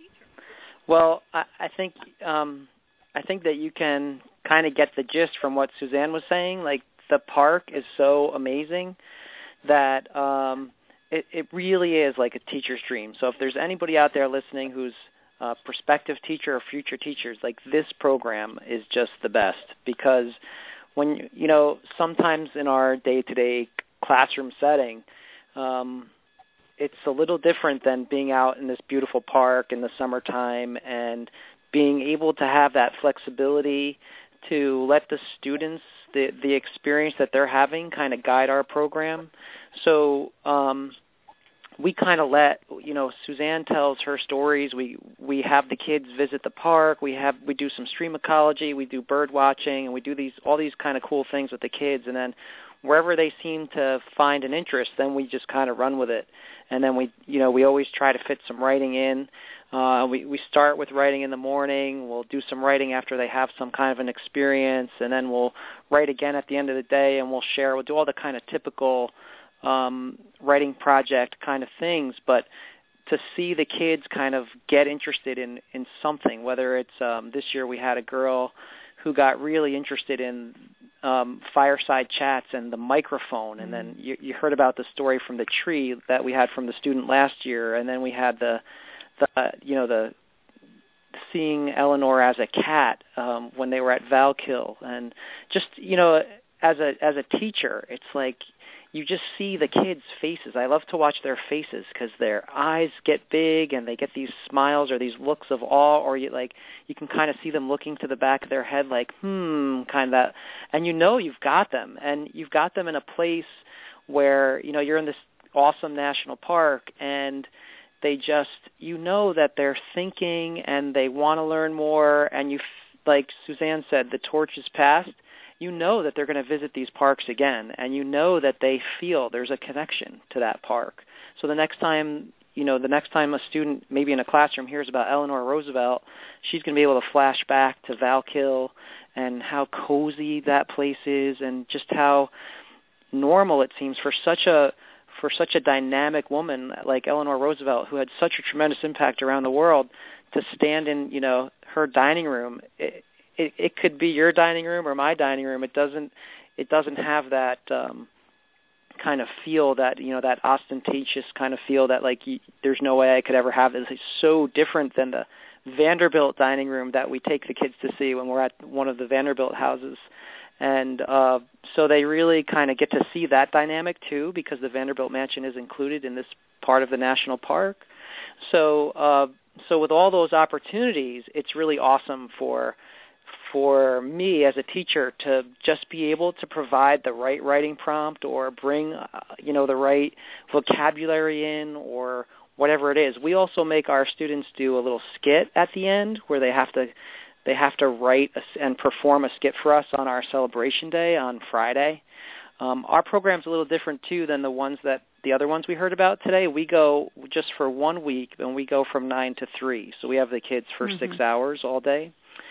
Well, I, I think um, I think that you can kind of get the gist from what Suzanne was saying. Like, the park is so amazing that um, it, it really is like a teacher's dream. So if there's anybody out there listening who's a prospective teacher or future teachers, like, this program is just the best, because when, you know, sometimes in our day-to-day classroom setting, um, it's a little different than being out in this beautiful park in the summertime and being able to have that flexibility to let the students, the the experience that they're having, kind of guide our program. So um, we kind of let, you know, Suzanne tells her stories. We we have the kids visit the park. We have we do some stream ecology. We do bird watching, and we do these all these kind of cool things with the kids. And then wherever they seem to find an interest, then we just kind of run with it. And then we, you know, we always try to fit some writing in. Uh, we, we start with writing in the morning. We'll do some writing after they have some kind of an experience, and then we'll write again at the end of the day, and we'll share. We'll do all the kind of typical um, writing project kind of things. But to see the kids kind of get interested in, in something, whether it's um, this year we had a girl who got really interested in um, fireside chats and the microphone, and then you, you heard about the story from the tree that we had from the student last year, and then we had the, the you know, the seeing Eleanor as a cat um, when they were at Valkill, and just, you know, as a as a teacher, it's like you just see the kids' faces. I love to watch their faces because their eyes get big and they get these smiles or these looks of awe, or you like you can kind of see them looking to the back of their head like, hmm, kind of that. And you know you've got them, and you've got them in a place where, you know, you're in this awesome national park, and they just, you know that they're thinking and they want to learn more, and you, like Suzanne said, the torch is passed. You know that they're going to visit these parks again, and you know that they feel there's a connection to that park. So the next time, you know, the next time a student maybe in a classroom hears about Eleanor Roosevelt, she's going to be able to flash back to Valkill and how cozy that place is, and just how normal it seems for such a for such a dynamic woman like Eleanor Roosevelt, who had such a tremendous impact around the world, to stand in, you know, her dining room. It, It, it could be your dining room or my dining room. It doesn't. It doesn't have that um, kind of feel, that, you know, that ostentatious kind of feel that like you, there's no way I could ever have this. It's so different than the Vanderbilt dining room that we take the kids to see when we're at one of the Vanderbilt houses, and uh, so they really kind of get to see that dynamic too, because the Vanderbilt mansion is included in this part of the national park. So, uh, so with all those opportunities, it's really awesome for. for me as a teacher to just be able to provide the right writing prompt, or bring, uh, you know, the right vocabulary in, or whatever it is. We also make our students do a little skit at the end where they have to they have to write a, and perform a skit for us on our celebration day on Friday. Um, our program's a little different too than the ones that the other ones we heard about today. We go just for one week, and we go from nine to three. So we have the kids for mm-hmm. six hours all day.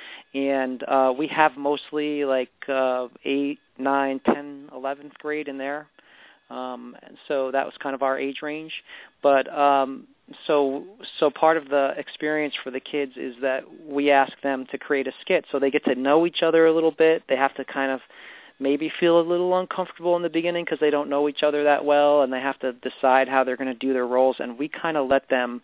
And uh, we have mostly like uh, eight, nine, ten, eleventh grade in there. Um, and so that was kind of our age range. But um, so so part of the experience for the kids is that we ask them to create a skit. So they get to know each other a little bit. They have to kind of maybe feel a little uncomfortable in the beginning because they don't know each other that well, and they have to decide how they're going to do their roles. And we kind of let them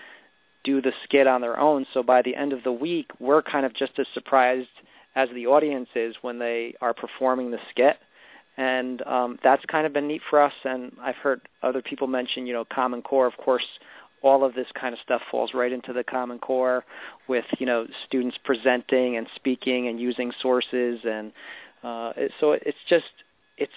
do the skit on their own. So by the end of the week, we're kind of just as surprised as the audience is when they are performing the skit. And um, that's kind of been neat for us. And I've heard other people mention, you know, Common Core. Of course, all of this kind of stuff falls right into the Common Core with, you know, students presenting and speaking and using sources. And uh, so it's just, it's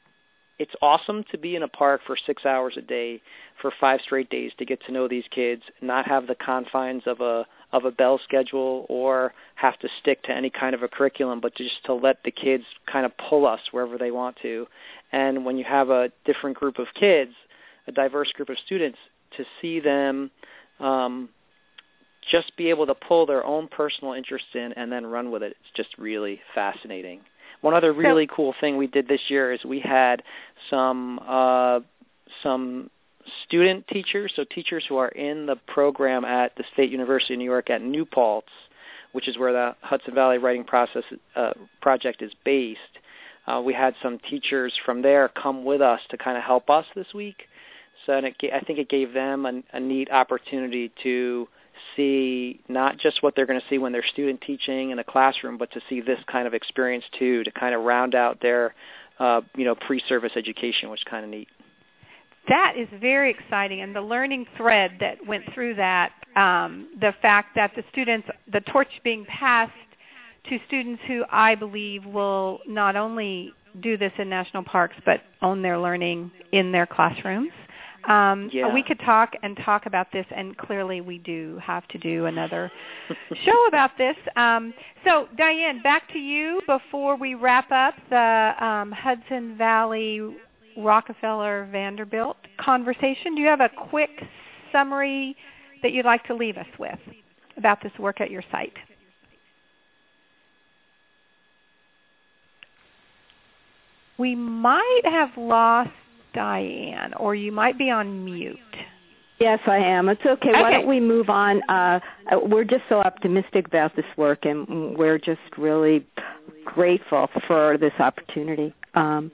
it's awesome to be in a park for six hours a day for five straight days to get to know these kids, not have the confines of a of a bell schedule or have to stick to any kind of a curriculum, but just to let the kids kind of pull us wherever they want to. And when you have a different group of kids, a diverse group of students, to see them um, just be able to pull their own personal interest in and then run with it, it's just really fascinating. One other really so, cool thing we did this year is we had some uh, some student teachers, so teachers who are in the program at the State University of New York at New Paltz, which is where the Hudson Valley Writing Process uh, Project is based. Uh, we had some teachers from there come with us to kind of help us this week. So and it, I think it gave them a, a neat opportunity to see not just what they're going to see when they're student teaching in a classroom, but to see this kind of experience too, to kind of round out their, uh, you know, pre-service education, which is kind of neat. That is very exciting, and the learning thread that went through that, um, the fact that the students, the torch being passed to students who I believe will not only do this in national parks, but own their learning in their classrooms. Um, yeah. We could talk and talk about this, and clearly we do have to do another show about this. Um, so, Diane, back to you before we wrap up the um, Hudson Valley Rockefeller Vanderbilt conversation. Do you have a quick summary that you'd like to leave us with about this work at your site? We might have lost Diane, or you might be on mute. Yes, I am. It's okay. okay. Why don't we move on? Uh, we're just so optimistic about this work, and we're just really grateful for this opportunity. Um,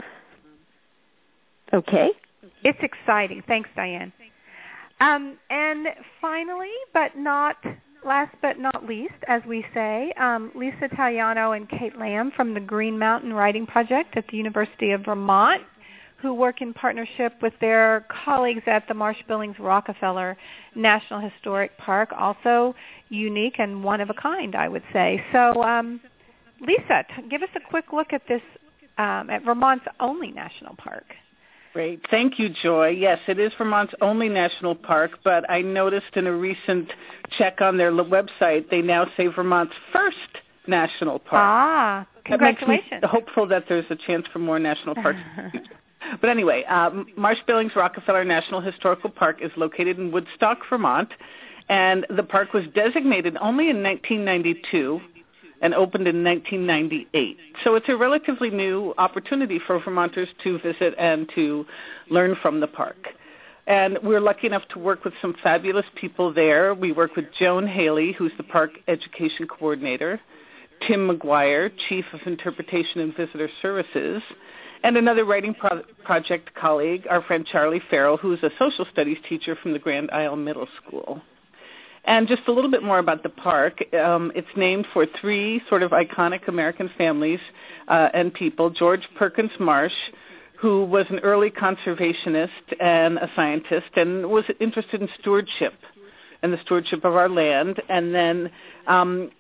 okay. It's exciting. Thanks, Diane. Um, and finally, but not last but not least, as we say, um, Lisa Taliano and Kate Lamb from the Green Mountain Writing Project at the University of Vermont, who work in partnership with their colleagues at the Marsh Billings Rockefeller National Historic Park, also unique and one of a kind, I would say. So, um, Lisa, t- give us a quick look at this, um, at Vermont's only national park. Great. Thank you, Joy. Yes, it is Vermont's only national park, but I noticed in a recent check on their website, they now say Vermont's first national park. Ah, congratulations. That makes me hopeful that there's a chance for more national parks in the future. But anyway, um, Marsh Billings Rockefeller National Historical Park is located in Woodstock, Vermont, and the park was designated only in nineteen ninety-two and opened in nineteen ninety-eight. So it's a relatively new opportunity for Vermonters to visit and to learn from the park. And we're lucky enough to work with some fabulous people there. We work with Joan Haley, who's the park education coordinator, Tim McGuire, Chief of Interpretation and Visitor Services, and another writing pro- project colleague, our friend Charlie Farrell, who's a social studies teacher from the Grand Isle Middle School. And just a little bit more about the park. Um, it's named for three sort of iconic American families uh, and people. George Perkins Marsh, who was an early conservationist and a scientist and was interested in stewardship and the stewardship of our land. And then um,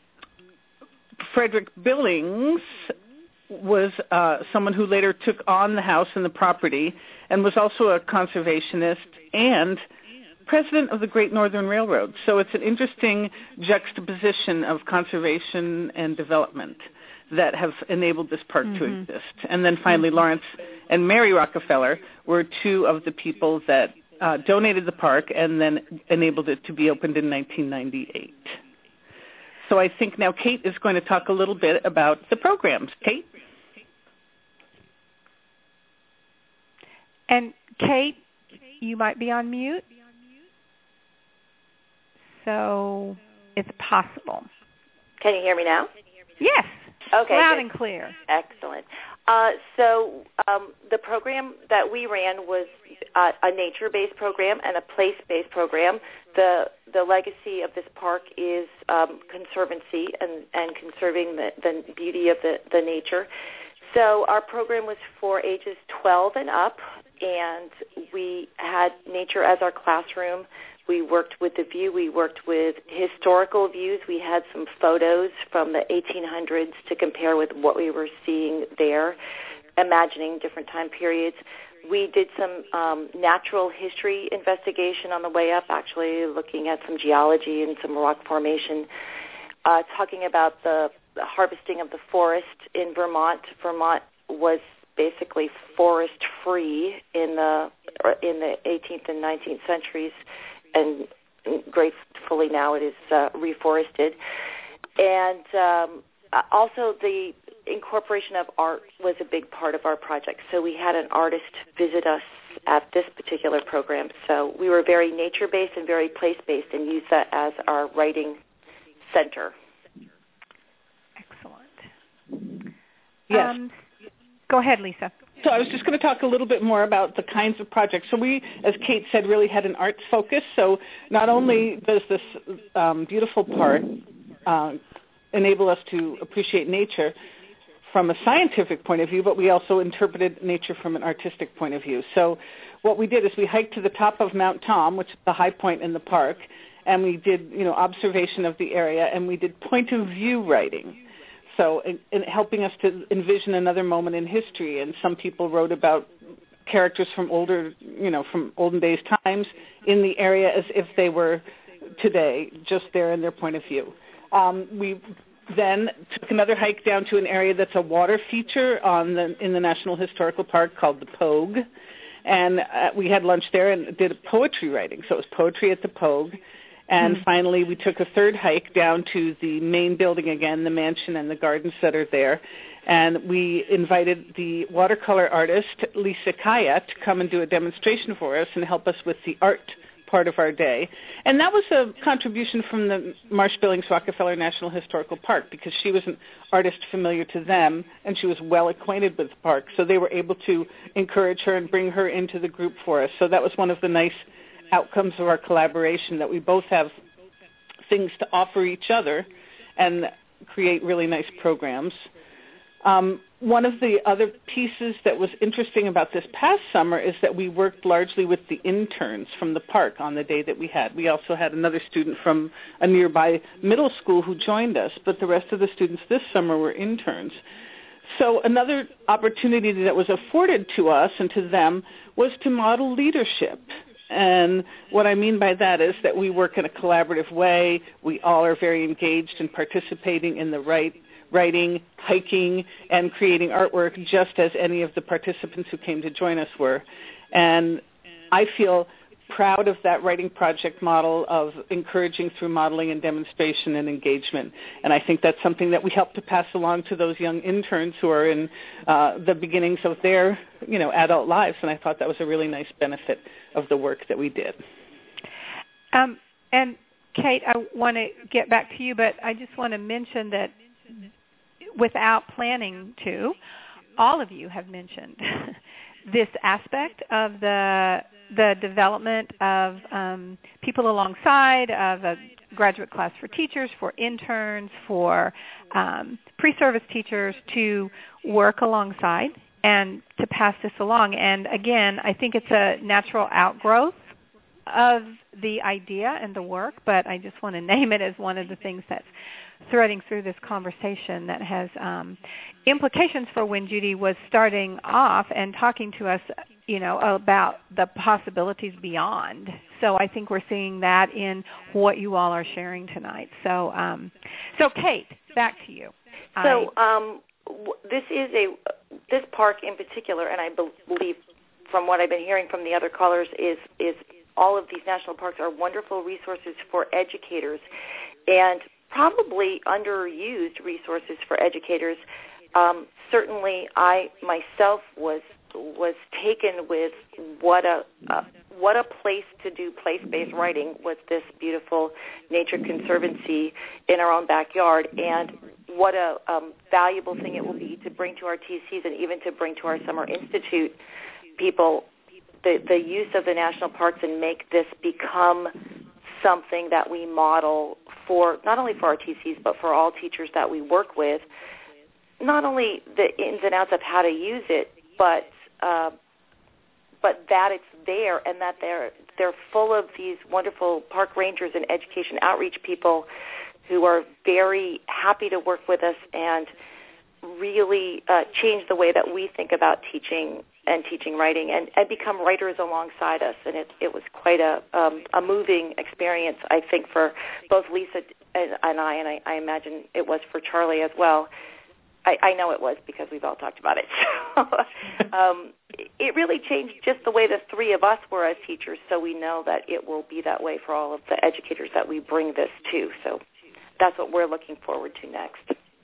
Frederick Billings was uh, someone who later took on the house and the property and was also a conservationist and president of the Great Northern Railroad. So it's an interesting juxtaposition of conservation and development that have enabled this park mm-hmm. to exist. And then finally, mm-hmm. Lawrence and Mary Rockefeller were two of the people that uh, donated the park and then enabled it to be opened in nineteen ninety-eight. So I think now Kate is going to talk a little bit about the programs. Kate? And Kate, you might be on mute. So it's possible. Can you hear me now? Yes. Okay. Loud good. and clear. Excellent. Uh, so um, the program that we ran was uh, a nature-based program and a place-based program. The the legacy of this park is um, conservancy and, and conserving the, the beauty of the, the nature. So our program was for ages twelve and up, and we had nature as our classroom. We worked with the view. We worked with historical views. We had some photos from the eighteen hundreds to compare with what we were seeing there, imagining different time periods. We did some um, natural history investigation on the way up, actually looking at some geology and some rock formation, uh, talking about the, the harvesting of the forest in Vermont. Vermont was basically forest-free in the in the eighteenth and nineteenth centuries, and gratefully now it is uh, reforested. And um, also the incorporation of art was a big part of our project. So we had an artist visit us at this particular program. So we were very nature-based and very place-based and used that as our writing center. Excellent. Yes. Um, go ahead, Lisa. So I was just going to talk a little bit more about the kinds of projects. So we, as Kate said, really had an arts focus. So not only does this um, beautiful park uh, enable us to appreciate nature from a scientific point of view, but we also interpreted nature from an artistic point of view. So what we did is we hiked to the top of Mount Tom, which is the high point in the park, and we did, you know, observation of the area, and we did point of view writing. So in, in helping us to envision another moment in history, and some people wrote about characters from older, you know, from olden days times in the area as if they were today, just there in their point of view. Um, we then took another hike down to an area that's a water feature on the in the National Historical Park called the Pogue, and uh, we had lunch there and did poetry writing. So it was poetry at the Pogue. And mm-hmm. finally, we took a third hike down to the main building again, the mansion and the gardens that are there. And we invited the watercolor artist, Lisa Kaya, to come and do a demonstration for us and help us with the art part of our day. And that was a contribution from the Marsh Billings Rockefeller National Historical Park, because she was an artist familiar to them and she was well acquainted with the park. So they were able to encourage her and bring her into the group for us. So that was one of the nice outcomes of our collaboration, that we both have things to offer each other and create really nice programs. Um, one of the other pieces that was interesting about this past summer is that we worked largely with the interns from the park on the day that we had. We also had another student from a nearby middle school who joined us, but the rest of the students this summer were interns. So another opportunity that was afforded to us and to them was to model leadership. And what I mean by that is that we work in a collaborative way. We all are very engaged in participating in the right, writing, hiking, and creating artwork, just as any of the participants who came to join us were. And I feel proud of that writing project model of encouraging through modeling and demonstration and engagement. And I think that's something that we help to pass along to those young interns who are in uh, the beginnings of their, you know, adult lives. And I thought that was a really nice benefit of the work that we did. Um, and Kate, I want to get back to you, but I just want to mention that without planning to, all of you have mentioned this aspect of the the development of um, people alongside, of a graduate class for teachers, for interns, for um, pre-service teachers to work alongside and to pass this along. And again, I think it's a natural outgrowth of the idea and the work, but I just want to name it as one of the things that's threading through this conversation that has um, implications for when Judy was starting off and talking to us, you know, about the possibilities beyond. So I think we're seeing that in what you all are sharing tonight. So, um, so Kate, back to you. So um, w- this is a this park in particular, and I be- believe from what I've been hearing from the other callers, is is all of these national parks are wonderful resources for educators, and probably underused resources for educators. Um, certainly, I myself was was taken with what a uh, what a place to do place-based writing was this beautiful nature conservancy in our own backyard, and what a um, valuable thing it will be to bring to our T Cs and even to bring to our Summer Institute people the, the use of the national parks and make this become something that we model for not only for our T Cs but for all teachers that we work with, not only the ins and outs of how to use it, but uh, but that it's there and that they're they're full of these wonderful park rangers and education outreach people who are very happy to work with us and really uh, change the way that we think about teaching and teaching writing and, and become writers alongside us. And it, it was quite a, um, a moving experience, I think, for both Lisa and, and I, and I, I imagine it was for Charlie as well. I, I know it was because we've all talked about it. So, um, it really changed just the way the three of us were as teachers, so we know that it will be that way for all of the educators that we bring this to. So that's what we're looking forward to next.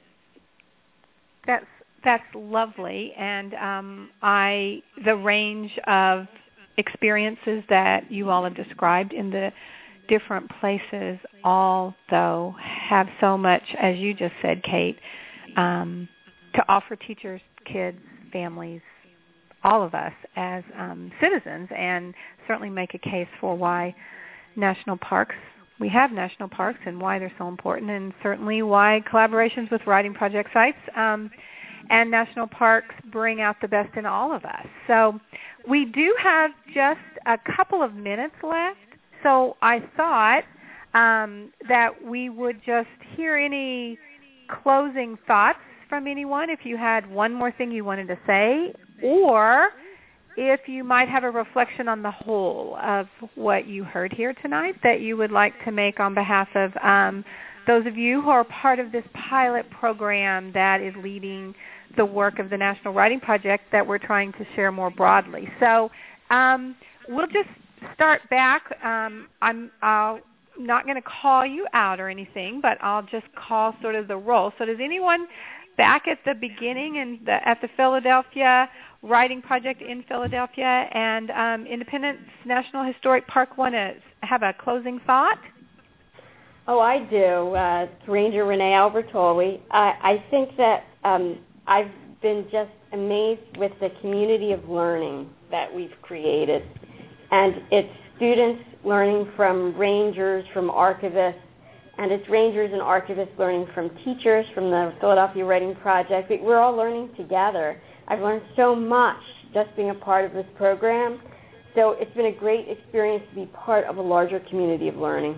That's that's lovely, and um, I the range of experiences that you all have described in the different places, all though have so much, as you just said, Kate, um, to offer teachers, kids, families, all of us as um, citizens, and certainly make a case for why national parks, we have national parks and why they're so important, and certainly why collaborations with Writing Project sites um, and national parks bring out the best in all of us. So we do have just a couple of minutes left, so I thought um, that we would just hear any closing thoughts from anyone, if you had one more thing you wanted to say, or if you might have a reflection on the whole of what you heard here tonight that you would like to make on behalf of um, those of you who are part of this pilot program that is leading the work of the National Writing Project that we're trying to share more broadly. So um, we'll just start back. Um, I'm I'll not going to call you out or anything, but I'll just call sort of the roll. So does anyone back at the beginning and the, at the Philadelphia Writing Project in Philadelphia and um, Independence National Historic Park want to have a closing thought? Oh, I do. Uh, Ranger Renee Albertoli. I, I think that um, I've been just amazed with the community of learning that we've created. And it's students learning from rangers, from archivists, and it's rangers and archivists learning from teachers from the Philadelphia Writing Project. We're all learning together. I've learned so much just being a part of this program. So it's been a great experience to be part of a larger community of learning.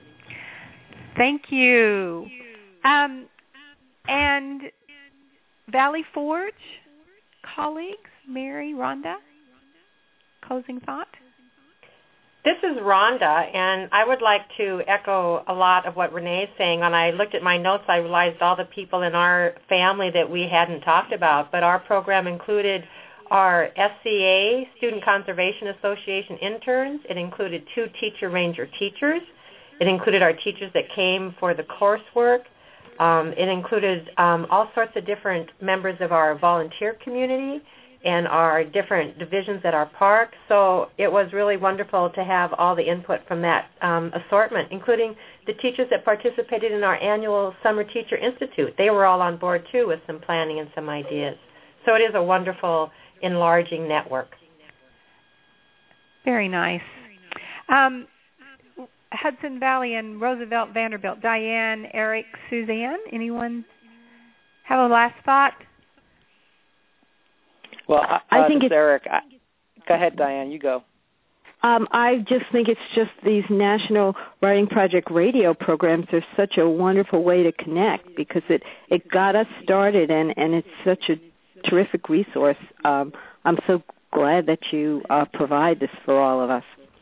Thank you. Um, and Valley Forge colleagues, Mary, Rhonda, closing thought? This is Rhonda, and I would like to echo a lot of what Renee is saying. When I looked at my notes, I realized all the people in our family that we hadn't talked about, but our program included our S C A, Student Conservation Association interns. It included two teacher ranger teachers. It included our teachers that came for the coursework. Um, it included um, all sorts of different members of our volunteer community and our different divisions at our park. So it was really wonderful to have all the input from that um, assortment, including the teachers that participated in our annual Summer Teacher Institute. They were all on board, too, with some planning and some ideas. So it is a wonderful, enlarging network. Very nice. Um, Hudson Valley and Roosevelt Vanderbilt, Diane, Eric, Suzanne, anyone have a last thought? Well, uh, I think it's Eric. I, go ahead, Diane. You go. Um, I just think it's just these National Writing Project radio programs are such a wonderful way to connect because it, it got us started, and, and it's such a terrific resource. Um, I'm so glad that you uh, provide this for all of us.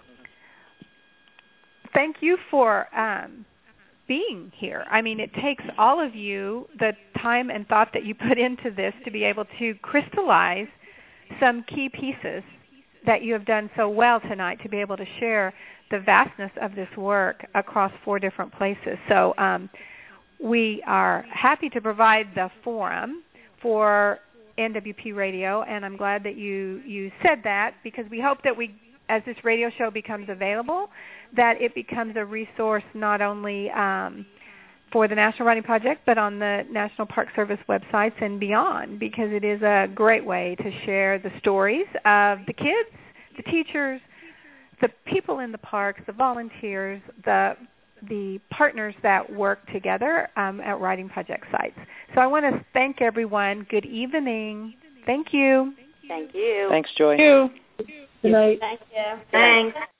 Thank you for um, being here. I mean, it takes all of you, the time and thought that you put into this to be able to crystallize some key pieces that you have done so well tonight to be able to share the vastness of this work across four different places. So um, we are happy to provide the forum for N W P Radio, and I'm glad that you, you said that, because we hope that we, as this radio show becomes available, that it becomes a resource not only um, for the National Writing Project, but on the National Park Service websites and beyond, because it is a great way to share the stories of the kids, the teachers, the people in the parks, the volunteers, the the partners that work together um, at Writing Project sites. So I want to thank everyone. Good evening. Thank you. Thank you. Thanks, Joy. Thank you. Good night. Thank you. Thanks.